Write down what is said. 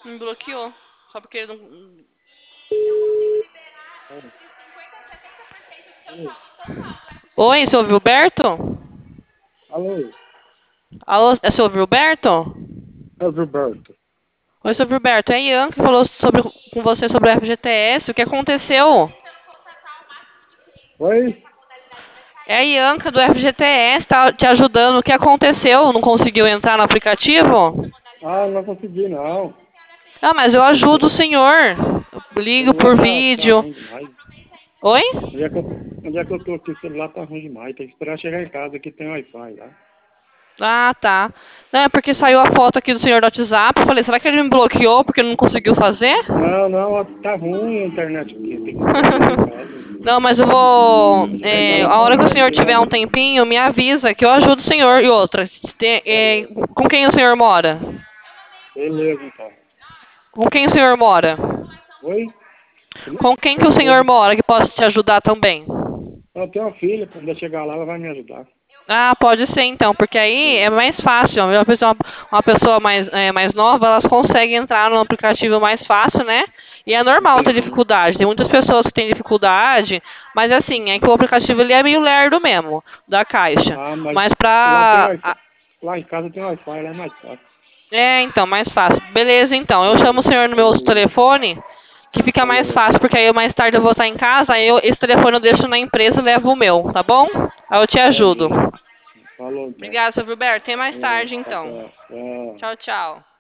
Me bloqueou. Só porque ele não. Oi, seu Gilberto? Alô, Alô, é seu Gilberto? é o Gilberto. Oi, seu Gilberto. É a Ian que falou com você sobre o FGTS. O que aconteceu? Oi? É a Ianca do FGTS, tá te ajudando. O que aconteceu? Não conseguiu entrar no aplicativo? Ah, não consegui não. Ah, mas eu ajudo o senhor. Eu O ligo celular por tá vídeo. ruim demais. Oi? Onde é que eu tô aqui? O celular tá ruim demais. Tem que esperar chegar em casa que tem Wi-Fi lá. Ah, tá. Não, é porque saiu a foto aqui do senhor do WhatsApp. Eu falei, será que ele me bloqueou porque não conseguiu fazer? Não, não, tá ruim a internet aqui. Tem que esperar chegar em casa. Não, mas eu vou. Chegar em casa A tá hora que o senhor tiver um interfere. tempinho, me avisa que eu ajudo o senhor. E outra, Beleza. com quem o senhor mora? Beleza, então. Com quem o senhor mora? Oi? Com quem que Minha o senhor esposa. mora que possa te ajudar também? Eu tenho uma filha. Quando eu chegar lá, ela vai me ajudar. Ah, pode ser então, porque aí é mais fácil. Uma pessoa mais nova, elas conseguem entrar no aplicativo mais fácil, né? E é normal ter Entendi. dificuldade. Tem muitas pessoas que têm dificuldade, mas assim, é que o aplicativo ele é meio lerdo mesmo, da Caixa. Ah, mas Mas lá tem pra. Wi-Fi. Lá em casa tem Wi-Fi, lá é mais fácil. É, então, mais fácil. Beleza, então. Eu chamo o Beleza. senhor no meu telefone, que fica mais Beleza. fácil, porque aí mais tarde eu vou estar em casa, esse telefone eu deixo na empresa e levo o meu, tá bom? Aí eu te ajudo. Beleza. Falou, então. Obrigada, seu Gilberto. Até mais É, tarde, então. até. Tchau. Tchau, tchau.